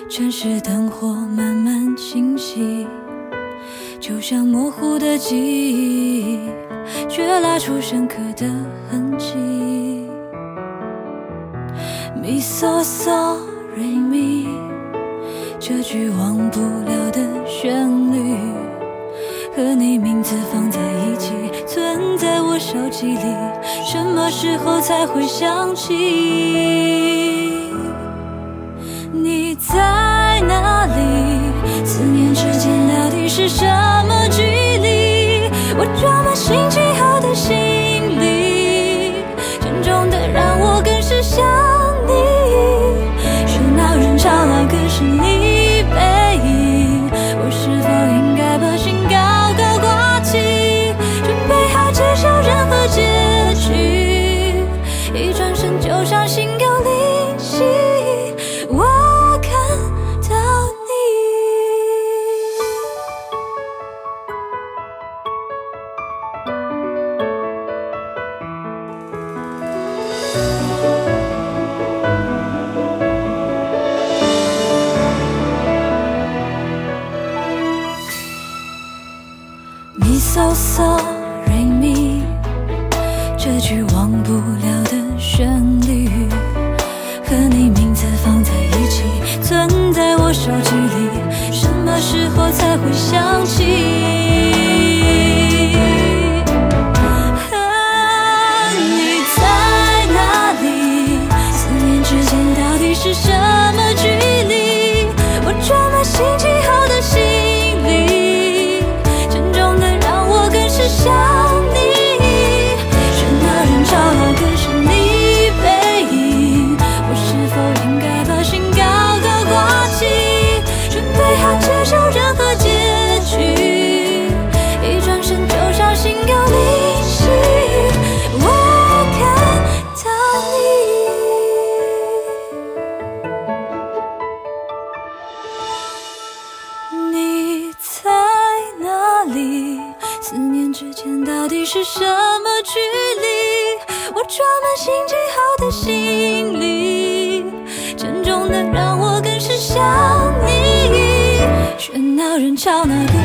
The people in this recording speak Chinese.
城市灯火慢慢清晰，就像模糊的记忆，却拉出深刻的痕迹。Mi so so re mi， 这句忘不了的旋律，和你名字放在一起，存在我手机里，什么时候才会想起？你在哪里？思念之间到底是什么距离？我装满心机后的行李，沉重的让我更是想你。喧闹人潮那个是你背影，我是否应该把心高高挂起，准备好接受任何结局？一转身就像心有灵犀，我看到你。Mi so so re mi， 这句忘不了的旋律，和你名字放在一起，存在我手机里，什么时候才会想起？你在哪里？思念之间到底是什么距离？我装满心机后的行李，沉重的让我更是想你。喧闹人潮那个是你背影，我是否应该把心高高挂起，准备好接受任何结局？一转身就像心有灵犀，我看到你。你在哪里？思念之间到底是什么距离？我装满心机后的行李，沉重的让我更是想你。喧闹人潮那个